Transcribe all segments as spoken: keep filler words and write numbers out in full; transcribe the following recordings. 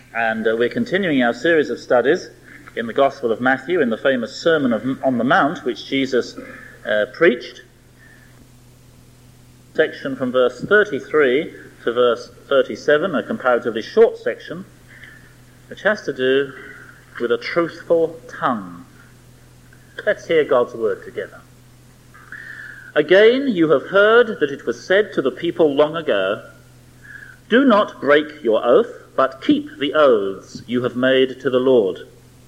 And uh, we're continuing our series of studies in the Gospel of Matthew, in the famous Sermon of, on the Mount, which Jesus uh, preached. Section from verse thirty-three to verse thirty-seven, a comparatively short section, which has to do with a truthful tongue. Let's hear God's word together. Again, you have heard that it was said to the people long ago, "Do not break your oath, but keep the oaths you have made to the Lord.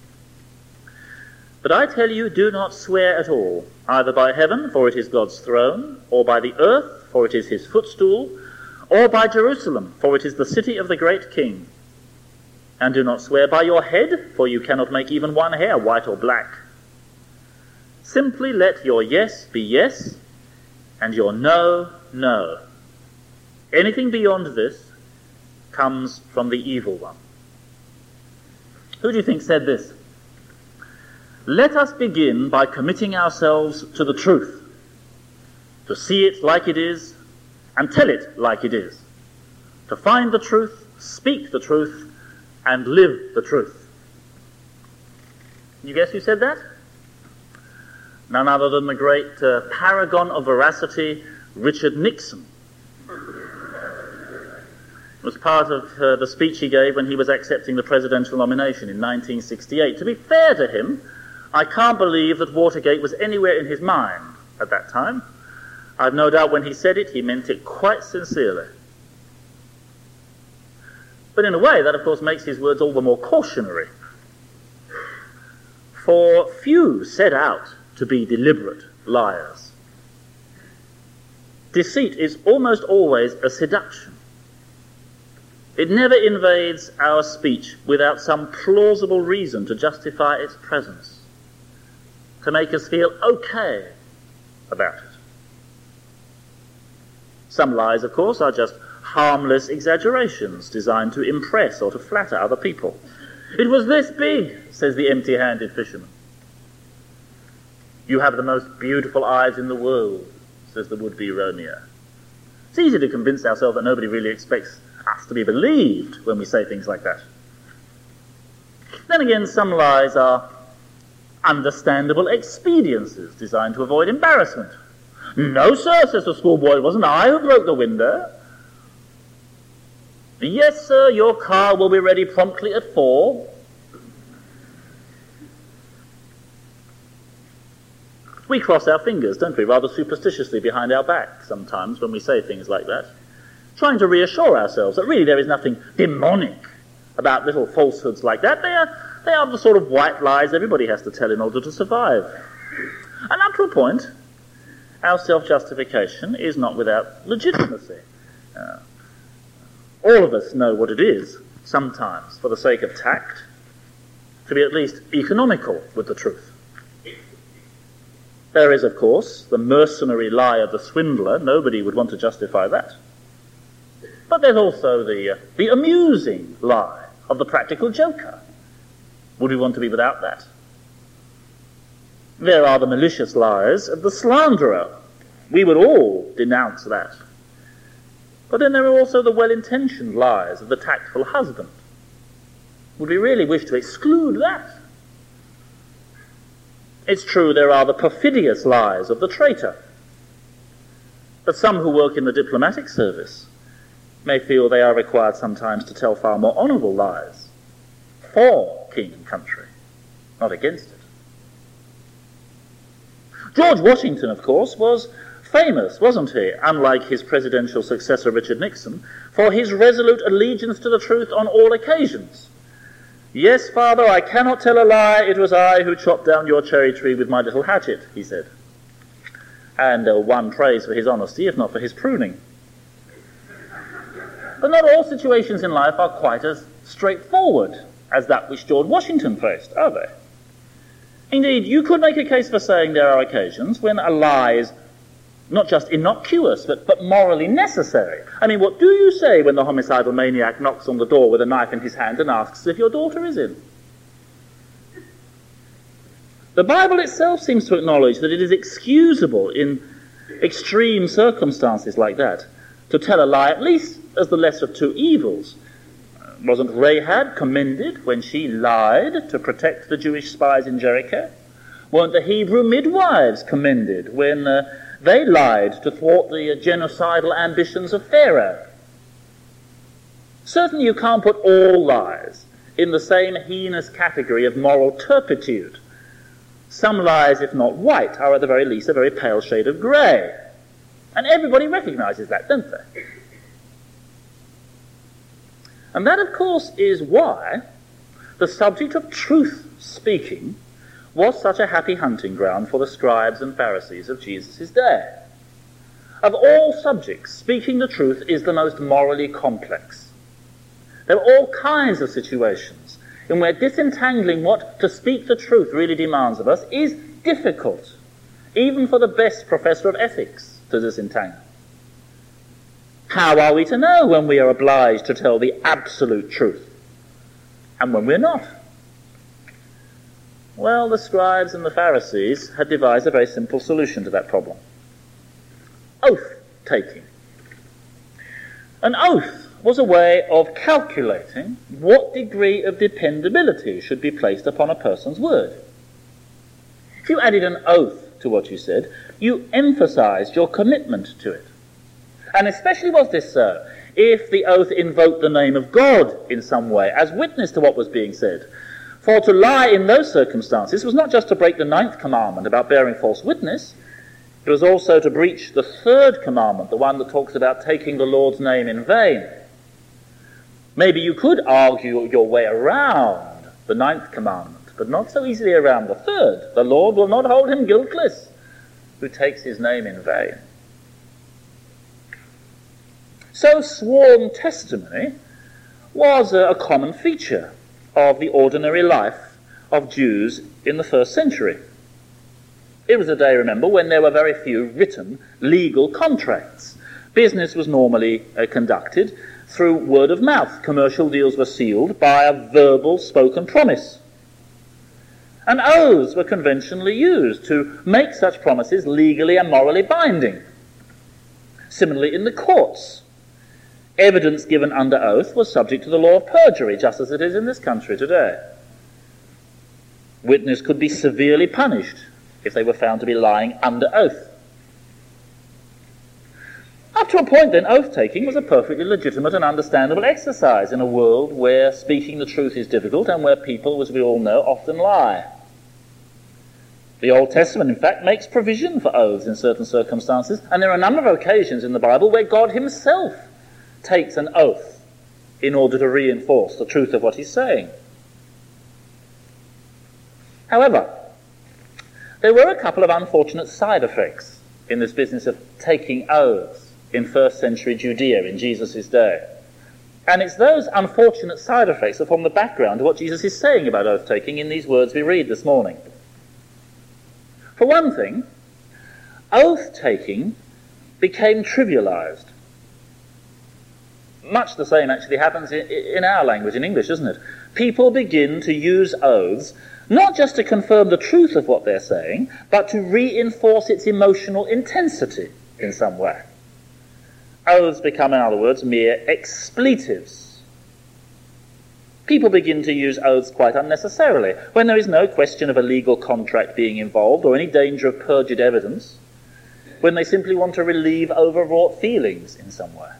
But I tell you, do not swear at all, either by heaven, for it is God's throne, or by the earth, for it is his footstool, or by Jerusalem, for it is the city of the great King. And do not swear by your head, for you cannot make even one hair white or black. Simply let your yes be yes, and your no, no. Anything beyond this comes from the evil one." Who do you think said this? Let us begin by committing ourselves to the truth, to see it like it is, and tell it like it is, to find the truth, speak the truth, and live the truth. You guess who said that? None other than the great uh, paragon of veracity, Richard Nixon. It was part of uh, the speech he gave when he was accepting the presidential nomination in nineteen sixty-eight. To be fair to him, I can't believe that Watergate was anywhere in his mind at that time. I've no doubt when he said it, he meant it quite sincerely. But in a way, that of course makes his words all the more cautionary. For few set out to be deliberate liars. Deceit is almost always a seduction. It never invades our speech without some plausible reason to justify its presence, to make us feel okay about it. Some lies, of course, are just harmless exaggerations designed to impress or to flatter other people. "It was this big," says the empty-handed fisherman. "You have the most beautiful eyes in the world," says the would-be Romeo. It's easy to convince ourselves that nobody really expects us to be believed when we say things like that. Then again, some lies are understandable expediencies designed to avoid embarrassment. "No, sir," says the schoolboy, "it wasn't I who broke the window." "Yes, sir, your car will be ready promptly at four." We cross our fingers, don't we, rather superstitiously behind our back sometimes when we say things like that, trying to reassure ourselves that really there is nothing demonic about little falsehoods like that. They are, they are the sort of white lies everybody has to tell in order to survive. And up to a point, our self-justification is not without legitimacy. Uh, all of us know what it is, sometimes, for the sake of tact, to be at least economical with the truth. There is, of course, the mercenary lie of the swindler. Nobody would want to justify that. But there's also the, uh, the amusing lie of the practical joker. Would we want to be without that? There are the malicious lies of the slanderer. We would all denounce that. But then there are also the well-intentioned lies of the tactful husband. Would we really wish to exclude that? It's true there are the perfidious lies of the traitor. But some who work in the diplomatic service may feel they are required sometimes to tell far more honourable lies for king and country, not against it. George Washington, of course, was famous, wasn't he, unlike his presidential successor Richard Nixon, for his resolute allegiance to the truth on all occasions. "Yes, father, I cannot tell a lie. It was I who chopped down your cherry tree with my little hatchet," he said. And uh, won praise for his honesty, if not for his pruning. But not all situations in life are quite as straightforward as that which George Washington faced, are they? Indeed, you could make a case for saying there are occasions when a lie is not just innocuous, but, but morally necessary. I mean, what do you say when the homicidal maniac knocks on the door with a knife in his hand and asks if your daughter is in? The Bible itself seems to acknowledge that it is excusable in extreme circumstances like that to tell a lie, at least as the lesser of two evils. Wasn't Rahab commended when she lied to protect the Jewish spies in Jericho? Weren't the Hebrew midwives commended when uh, they lied to thwart the uh, genocidal ambitions of Pharaoh? Certainly you can't put all lies in the same heinous category of moral turpitude. Some lies, if not white, are at the very least a very pale shade of grey. And everybody recognises that, don't they? And that, of course, is why the subject of truth-speaking was such a happy hunting ground for the scribes and Pharisees of Jesus' day. Of all subjects, speaking the truth is the most morally complex. There are all kinds of situations in where disentangling what to speak the truth really demands of us is difficult, even for the best professor of ethics to disentangle. How are we to know when we are obliged to tell the absolute truth and when we're not? Well, the scribes and the Pharisees had devised a very simple solution to that problem. Oath-taking. An oath was a way of calculating what degree of dependability should be placed upon a person's word. If you added an oath to what you said, you emphasized your commitment to it. And especially was this so if the oath invoked the name of God in some way as witness to what was being said. For to lie in those circumstances was not just to break the ninth commandment about bearing false witness, it was also to breach the third commandment, the one that talks about taking the Lord's name in vain. Maybe you could argue your way around the ninth commandment, but not so easily around the third. The Lord will not hold him guiltless who takes his name in vain. So sworn testimony was a, a common feature of the ordinary life of Jews in the first century. It was a day, remember, when there were very few written legal contracts. Business was normally uh, conducted through word of mouth. Commercial deals were sealed by a verbal spoken promise. And oaths were conventionally used to make such promises legally and morally binding. Similarly, in the courts, evidence given under oath was subject to the law of perjury, just as it is in this country today. Witness could be severely punished if they were found to be lying under oath. Up to a point, then, oath-taking was a perfectly legitimate and understandable exercise in a world where speaking the truth is difficult and where people, as we all know, often lie. The Old Testament, in fact, makes provision for oaths in certain circumstances, and there are a number of occasions in the Bible where God himself takes an oath in order to reinforce the truth of what he's saying. However, there were a couple of unfortunate side effects in this business of taking oaths in first century Judea in Jesus' day. And it's those unfortunate side effects that form the background to what Jesus is saying about oath-taking in these words we read this morning. For one thing, oath-taking became trivialized. Much the same actually happens in, in our language, in English, isn't it? People begin to use oaths not just to confirm the truth of what they're saying, but to reinforce its emotional intensity in some way. Oaths become, in other words, mere expletives. People begin to use oaths quite unnecessarily, when there is no question of a legal contract being involved or any danger of perjured evidence, when they simply want to relieve overwrought feelings in some way.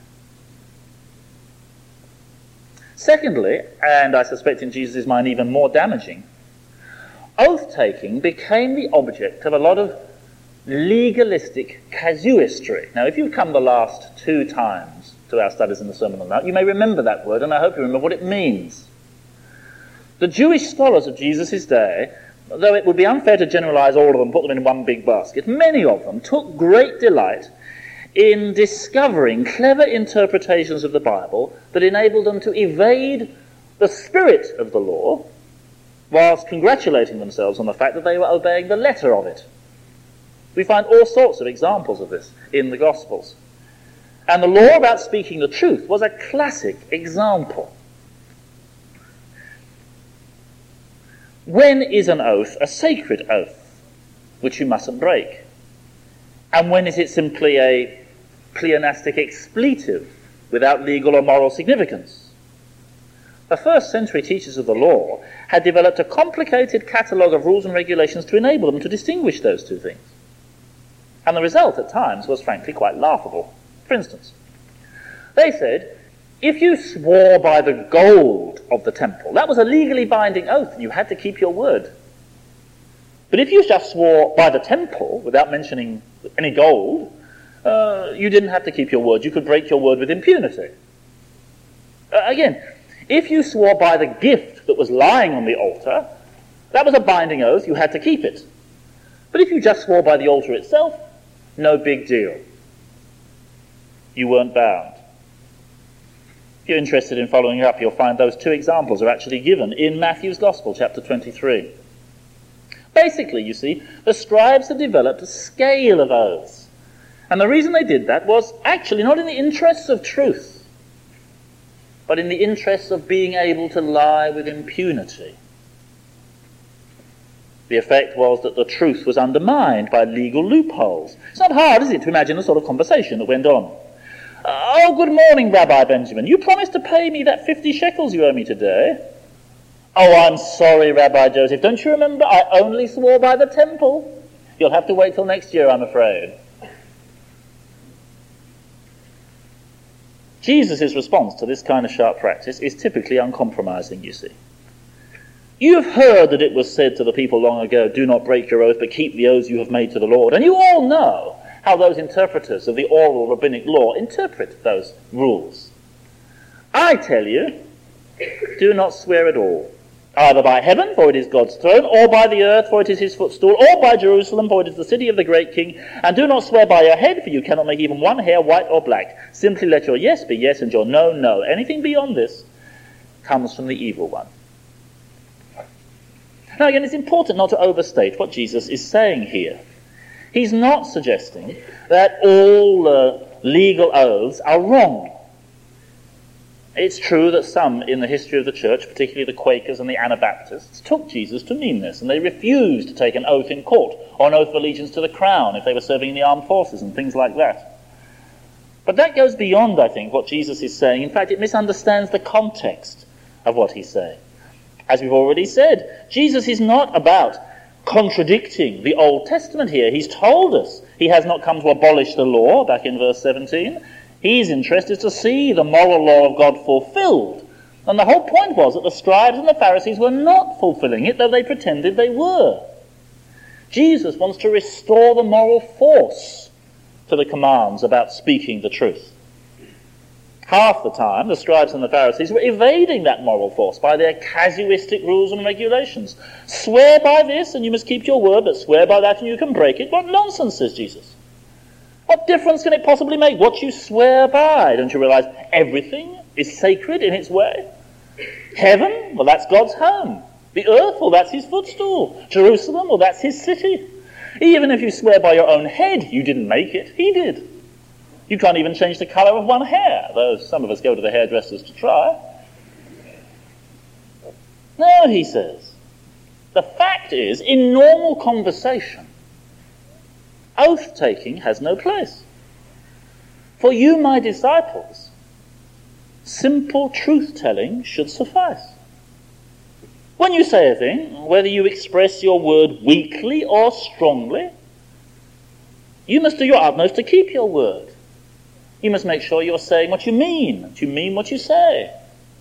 Secondly, and I suspect in Jesus' mind even more damaging, oath-taking became the object of a lot of legalistic casuistry. Now, if you've come the last two times to our studies in the Sermon on the Mount, you may remember that word, and I hope you remember what it means. The Jewish scholars of Jesus' day, though it would be unfair to generalize all of them, put them in one big basket, many of them took great delight in discovering clever interpretations of the Bible that enabled them to evade the spirit of the law, whilst congratulating themselves on the fact that they were obeying the letter of it. We find all sorts of examples of this in the Gospels. And the law about speaking the truth was a classic example. When is an oath a sacred oath, which you mustn't break? And when is it simply a pleonastic expletive without legal or moral significance? the first century teachers of the law had developed a complicated catalogue of rules and regulations to enable them to distinguish those two things. And the result at times was frankly quite laughable. For instance, they said, if you swore by the gold of the temple, that was a legally binding oath, and you had to keep your word. But if you just swore by the temple, without mentioning any gold, uh, you didn't have to keep your word. You could break your word with impunity. Uh, again, if you swore by the gift that was lying on the altar, that was a binding oath, you had to keep it. But if you just swore by the altar itself, no big deal. You weren't bound. If you're interested in following up, you'll find those two examples are actually given in Matthew's Gospel, chapter twenty-three. Basically, you see, the scribes had developed a scale of oaths. And the reason they did that was actually not in the interests of truth, but in the interests of being able to lie with impunity. The effect was that the truth was undermined by legal loopholes. It's not hard, is it, to imagine the sort of conversation that went on. Oh, good morning, Rabbi Benjamin. You promised to pay me that fifty shekels you owe me today. Oh, I'm sorry, Rabbi Joseph. Don't you remember? I only swore by the temple. You'll have to wait till next year, I'm afraid. Jesus' response to this kind of sharp practice is typically uncompromising, you see. You have heard that it was said to the people long ago, do not break your oath, but keep the oaths you have made to the Lord. And you all know how those interpreters of the oral rabbinic law interpret those rules. I tell you, do not swear at all, either by heaven, for it is God's throne, or by the earth, for it is his footstool, or by Jerusalem, for it is the city of the great king. And do not swear by your head, for you cannot make even one hair white or black. Simply let your yes be yes and your no, no. Anything beyond this comes from the evil one. Now again, it's important not to overstate what Jesus is saying here. He's not suggesting that all uh, legal oaths are wrong. It's true that some in the history of the church, particularly the Quakers and the Anabaptists, took Jesus to mean this, and they refused to take an oath in court or an oath of allegiance to the crown if they were serving in the armed forces and things like that. But that goes beyond, I think, what Jesus is saying. In fact, it misunderstands the context of what he's saying. As we've already said, Jesus is not about contradicting the Old Testament here. He's told us he has not come to abolish the law, back in verse seventeen. He's interested to see the moral law of God fulfilled. And the whole point was that the scribes and the Pharisees were not fulfilling it, though they pretended they were. Jesus wants to restore the moral force to the commands about speaking the truth. Half the time, the scribes and the Pharisees were evading that moral force by their casuistic rules and regulations. Swear by this and you must keep your word, but swear by that and you can break it. What nonsense, says Jesus. What difference can it possibly make what you swear by? Don't you realize everything is sacred in its way? Heaven, well, that's God's home. The earth, well, that's his footstool. Jerusalem, well, that's his city. Even if you swear by your own head, you didn't make it. He did. You can't even change the colour of one hair, though some of us go to the hairdressers to try. No, he says. The fact is, in normal conversation, oath-taking has no place. For you, my disciples, simple truth-telling should suffice. When you say a thing, whether you express your word weakly or strongly, you must do your utmost to keep your word. You must make sure you're saying what you mean, that you mean what you say.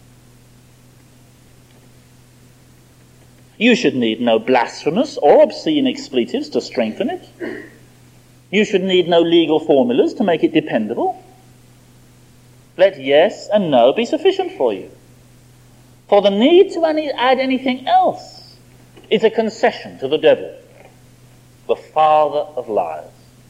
You should need no blasphemous or obscene expletives to strengthen it. You should need no legal formulas to make it dependable. Let yes and no be sufficient for you. For the need to any, add anything else is a concession to the devil, the father of lies.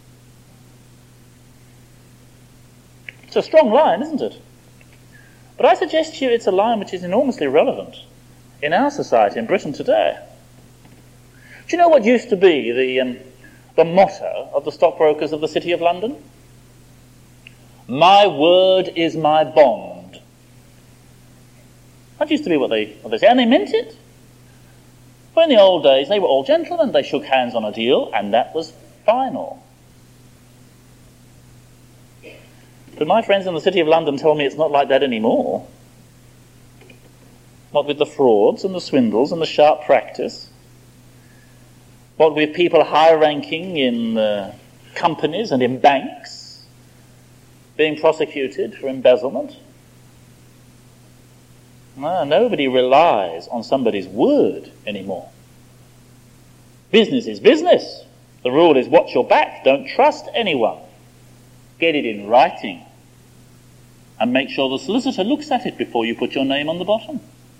It's a strong line, isn't it? But I suggest to you it's a line which is enormously relevant in our society in Britain today. Do you know what used to be the, um, the motto of the stockbrokers of the City of London? My word is my bond. That used to be what they, what they said, and they meant it. For in the old days, they were all gentlemen. They shook hands on a deal, and that was final. But my friends in the City of London tell me it's not like that anymore. What with the frauds and the swindles and the sharp practice? What with people high-ranking in uh, companies and in banks being prosecuted for embezzlement? No, nobody relies on somebody's word anymore. Business is business. The rule is watch your back. Don't trust anyone. Get it in writing. And make sure the solicitor looks at it before you put your name on the bottom.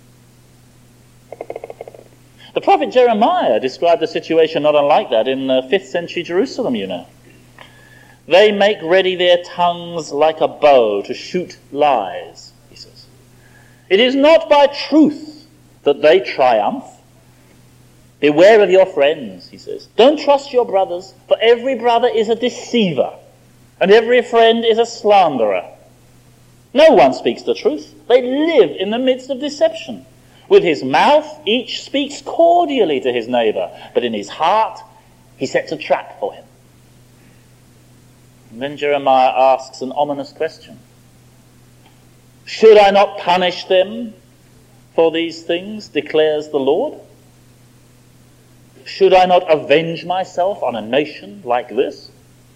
The prophet Jeremiah described a situation not unlike that in uh, fifth century Jerusalem, you know. They make ready their tongues like a bow to shoot lies, he says. It is not by truth that they triumph. Beware of your friends, he says. Don't trust your brothers, for every brother is a deceiver, and every friend is a slanderer. No one speaks the truth. They live in the midst of deception. With his mouth, each speaks cordially to his neighbor, but in his heart, he sets a trap for him. And then Jeremiah asks an ominous question. Should I not punish them for these things, declares the Lord? Should I not avenge myself on a nation like this?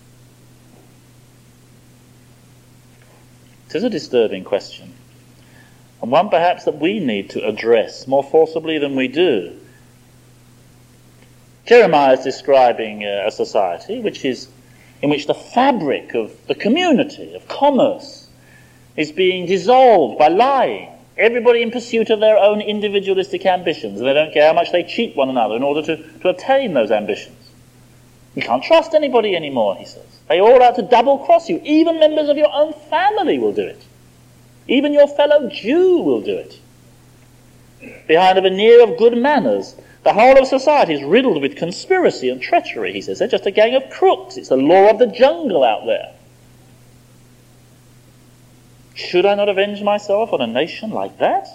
It is a disturbing question, and one perhaps that we need to address more forcibly than we do. Jeremiah is describing uh, a society which is in which the fabric of the community, of commerce, is being dissolved by lying. Everybody in pursuit of their own individualistic ambitions, and they don't care how much they cheat one another in order to, to attain those ambitions. You can't trust anybody anymore, he says. They all out to double-cross you. Even members of your own family will do it. Even your fellow Jew will do it. Behind a veneer of good manners, the whole of society is riddled with conspiracy and treachery, he says. They're just a gang of crooks. It's the law of the jungle out there. Should I not avenge myself on a nation like that?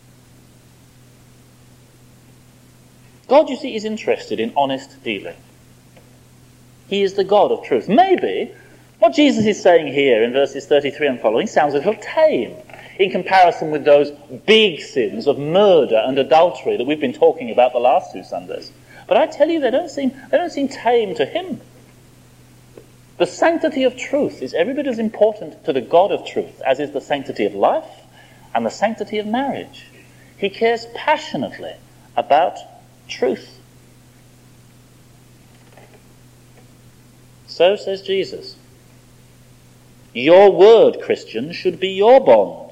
God, you see, is interested in honest dealing. He is the God of truth. Maybe what Jesus is saying here in verses thirty-three and following sounds a little tame in comparison with those big sins of murder and adultery that we've been talking about the last two Sundays. But I tell you, they don't seem, they don't seem tame to him. The sanctity of truth is every bit as important to the God of truth as is the sanctity of life and the sanctity of marriage. He cares passionately about truth. So says Jesus. Your word, Christian, should be your bond.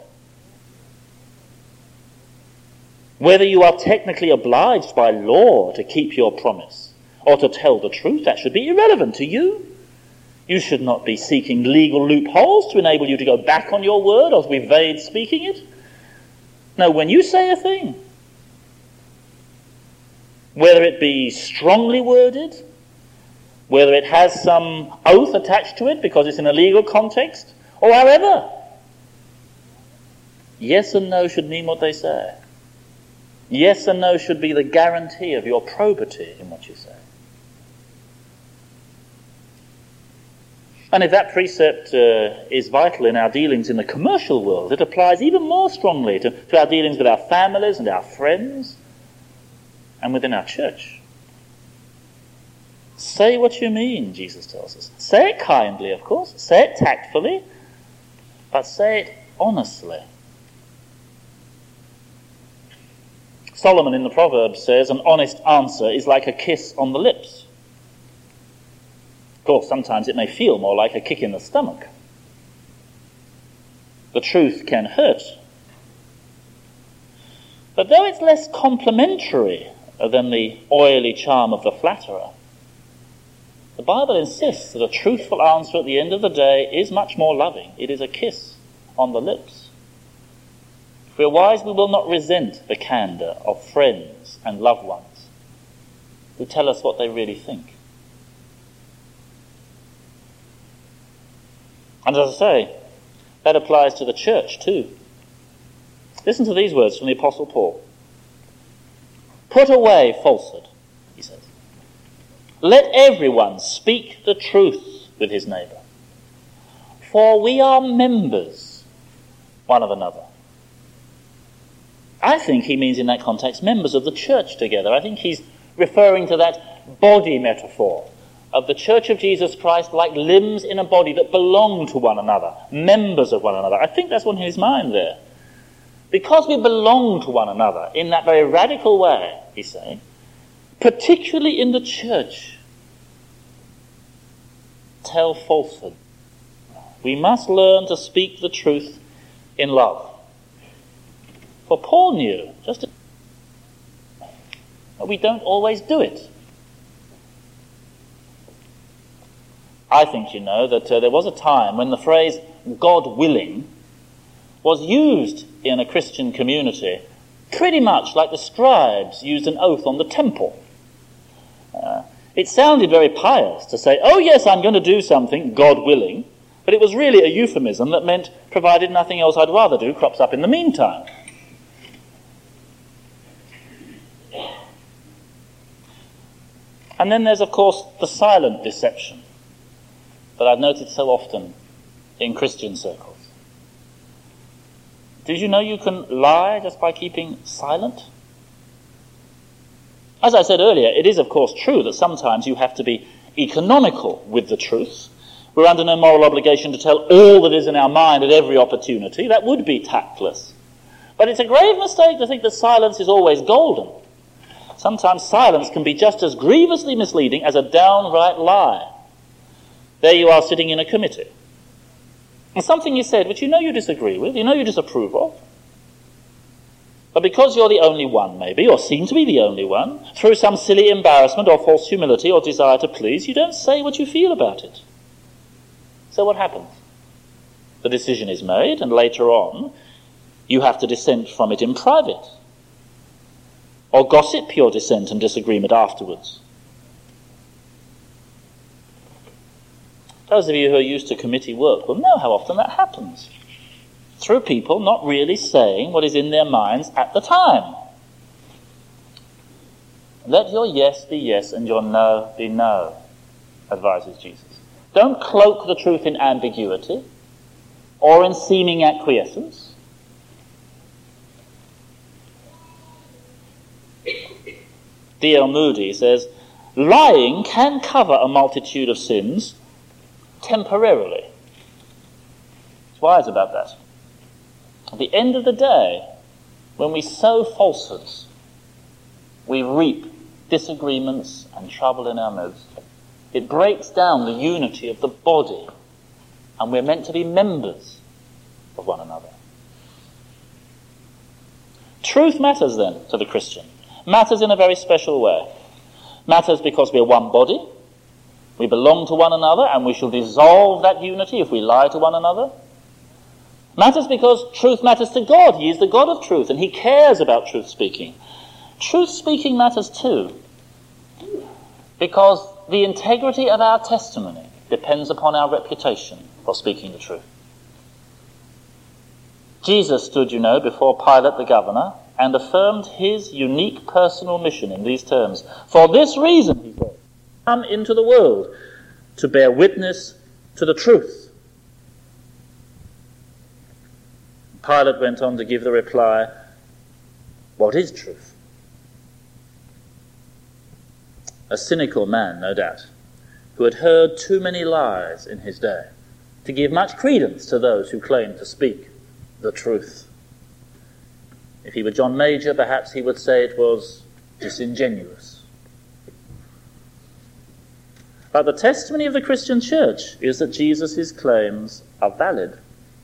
Whether you are technically obliged by law to keep your promise or to tell the truth, that should be irrelevant to you. You should not be seeking legal loopholes to enable you to go back on your word or to evade speaking it. No, when you say a thing, whether it be strongly worded, whether it has some oath attached to it because it's in a legal context, or however, yes and no should mean what they say. Yes and no should be the guarantee of your probity in what you say. And if that precept uh, is vital in our dealings in the commercial world, it applies even more strongly to, to our dealings with our families and our friends and within our church. Say what you mean, Jesus tells us. Say it kindly, of course. Say it tactfully. But say it honestly. Solomon in the Proverbs says, an honest answer is like a kiss on the lips. Of course, sometimes it may feel more like a kick in the stomach. The truth can hurt. But though it's less complimentary than the oily charm of the flatterer, the Bible insists that a truthful answer at the end of the day is much more loving. It is a kiss on the lips. If we are wise, we will not resent the candour of friends and loved ones who tell us what they really think. And as I say, that applies to the church too. Listen to these words from the Apostle Paul. Put away falsehood, he says. Let everyone speak the truth with his neighbour. For we are members one of another. I think he means in that context members of the church together. I think he's referring to that body metaphor of the Church of Jesus Christ like limbs in a body that belong to one another, members of one another. I think that's on his mind there. Because we belong to one another in that very radical way, he's saying, particularly in the church, tell falsehood. We must learn to speak the truth in love. For Paul knew, just but we don't always do it. I think you know that uh, there was a time when the phrase God willing was used in a Christian community pretty much like the scribes used an oath on the temple. Uh, it sounded very pious to say, oh yes, I'm going to do something, God willing, but it was really a euphemism that meant, provided nothing else I'd rather do crops up in the meantime. And then there's, of course, the silent deception that I've noted so often in Christian circles. Did you know you can lie just by keeping silent? As I said earlier, it is, of course, true that sometimes you have to be economical with the truth. We're under no moral obligation to tell all that is in our mind at every opportunity. That would be tactless. But it's a grave mistake to think that silence is always golden. Sometimes silence can be just as grievously misleading as a downright lie. There you are sitting in a committee. And something is said which you know you disagree with, you know you disapprove of. But because you're the only one, maybe, or seem to be the only one, through some silly embarrassment or false humility or desire to please, you don't say what you feel about it. So what happens? The decision is made, and later on, you have to dissent from it in private. Or gossip your dissent and disagreement afterwards. Those of you who are used to committee work will know how often that happens. Through people not really saying what is in their minds at the time. Let your yes be yes and your no be no, advises Jesus. Don't cloak the truth in ambiguity or in seeming acquiescence. D L Moody says, lying can cover a multitude of sins temporarily. He's wise about that. At the end of the day, when we sow falsehoods, we reap disagreements and trouble in our midst. It breaks down the unity of the body, and we're meant to be members of one another. Truth matters then to the Christian. Matters in a very special way. Matters because we're one body, we belong to one another, and we shall dissolve that unity if we lie to one another. Matters because truth matters to God. He is the God of truth, and he cares about truth speaking. Truth speaking matters too, because the integrity of our testimony depends upon our reputation for speaking the truth. Jesus stood, you know, before Pilate the governor and affirmed his unique personal mission in these terms. For this reason, he said, come into the world to bear witness to the truth. Pilate went on to give the reply, what is truth? A cynical man, no doubt, who had heard too many lies in his day to give much credence to those who claimed to speak the truth. If he were John Major, perhaps he would say it was disingenuous. But the testimony of the Christian church is that Jesus' claims are valid.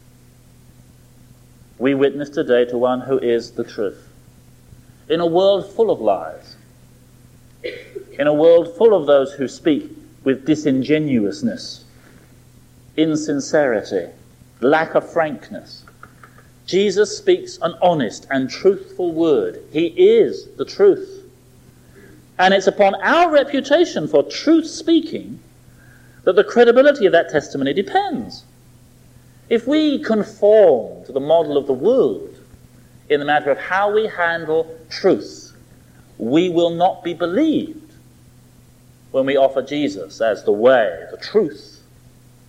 We witness today to one who is the truth. In a world full of lies, in a world full of those who speak with disingenuousness, insincerity, lack of frankness, Jesus speaks an honest and truthful word. He is the truth. And it's upon our reputation for truth speaking that the credibility of that testimony depends. If we conform to the model of the world in the matter of how we handle truth, we will not be believed when we offer Jesus as the way, the truth,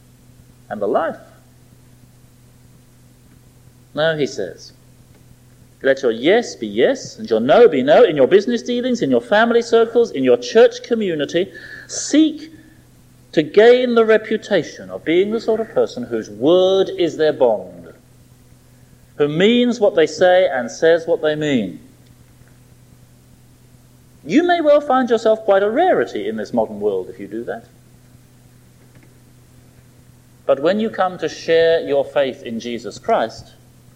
and the life. No, he says, Let your yes be yes, and your no be no, in your business dealings, in your family circles, in your church community. Seek to gain the reputation of being the sort of person whose word is their bond, who means what they say and says what they mean. You may well find yourself quite a rarity in this modern world if you do that. But when you come to share your faith in Jesus Christ,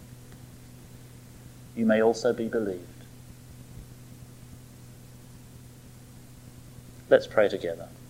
you may also be believed. Let's pray together.